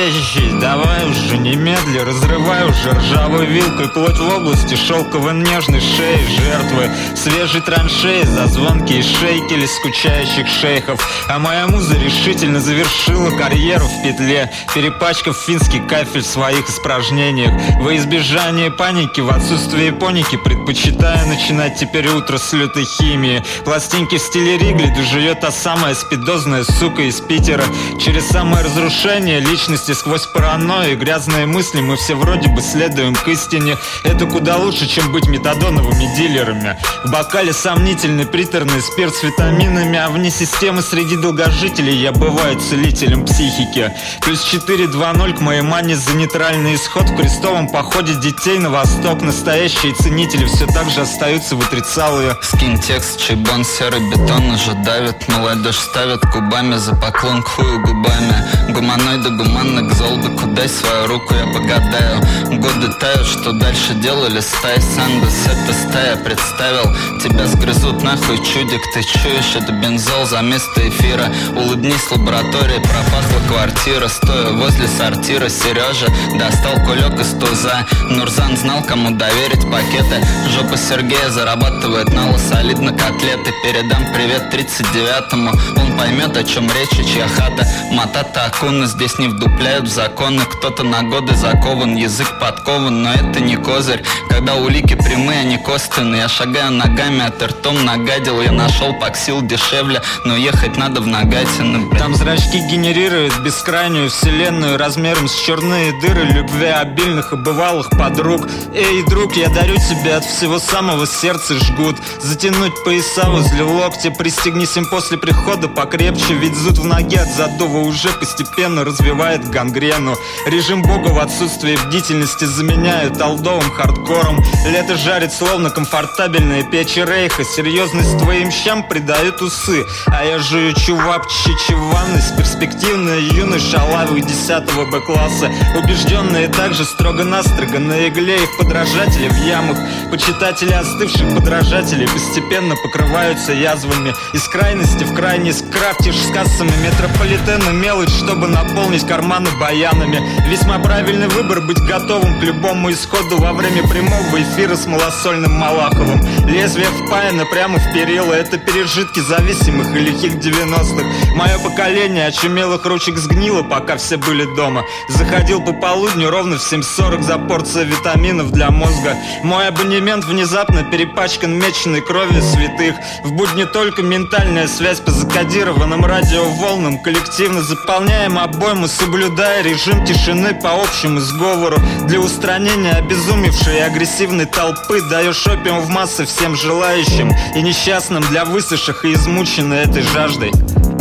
настоящий. Давай уже немедли, разрывай уже ржавой вилкой плоть в области шелковой нежной шеи жертвы свежей траншеи за звонкие шейкели скучающих шейхов. А моя муза решительно завершила карьеру в петле, перепачкав финский кафель в своих испражнениях. Во избежание паники, в отсутствие поники, предпочитаю начинать теперь утро с лютой химии. Пластинки в стиле Ригли доживет та самая спидозная сука из Питера. Через самое разрушение личности сквозь паранойю и грязные мысли мы все вроде бы следуем к истине. Это куда лучше, чем быть метадоновыми дилерами. В бокале сомнительный приторный спирт с витаминами, а вне системы среди долгожителей я бываю целителем психики. Плюс 4-2-0 к моей мане за нейтральный исход. В крестовом походе детей на восток настоящие ценители все так же остаются в отрицалые. Скинь текст, чайбон, серый бетон уже давит. Молодежь ставит кубами за поклон к хую губами. Гуманоиды, гуманны, к золбику дай свою руку, я погадаю. Годы тают, что дальше делали стаи. Сандес, это стая, представил. Тебя сгрызут нахуй, чудик, ты чуешь? Это бензол за место эфира. Улыбнись, лаборатория, пропахла квартира. Стоя возле сортира, Сережа достал кулек из туза. Нурзан знал, кому доверить пакеты. Жопа Сергея зарабатывает нало солидно котлеты. Передам привет 39-му, он поймет, о чем речь и чья хата. Матата Акуна, здесь не вдупляют в законы. Кто-то на годы закован, язык подкован, но это не козырь. Когда улики прямые, а не косвенные. Я шагаю ногами, а ты ртом нагадил. Я нашел паксил дешевле, но ехать надо в Нагатино. Там зрачки генерируют бескрайнюю вселенную размером с черные дыры любви обильных и бывалых подруг. Эй, друг, я дарю тебе от всего самого сердца жгут. Затянуть пояса возле локтя, пристегнись им после прихода покрепче. Ведь зуд в ноге от задува уже постепенно развивает гангрену. Режим бога в отсутствии бдительности заменяют олдовым хардкором. Лето жарит словно комфортабельные печи рейха. Серьезность твоим щам придают усы, а я жую чувапчичи в ванной с перспективной юной шалавой 10-го Б-класса. Убежденные также строго-настрого на игле и в подражателе в ямах. Почитатели остывших подражателей постепенно покрываются язвами. Из крайности в крайность крафтишь с кассами метрополитена мелочь, чтобы наполнить карманы баянами. Весьма правильный выбор быть готовым к любому исходу во время прямого эфира с малосольным Малаховым. Лезвие впаяно прямо в перила. Это пережитки зависимых и лихих 90-х. Мое поколение очумелых ручек сгнило, пока все были дома. Заходил по полудню ровно в 7:40 за порцию витаминов для мозга. Мой абонемент внезапно перепачкан меченой кровью святых. В будни только ментальная связь по закодированным радиоволнам. Коллективно заполняем обойму, соблюдая режим тишины по общему сговору. Для устранения обезумевшей и агрессивной толпы даешь опиум в массы всем желающим и несчастным, для высохших и измученных этой жаждой.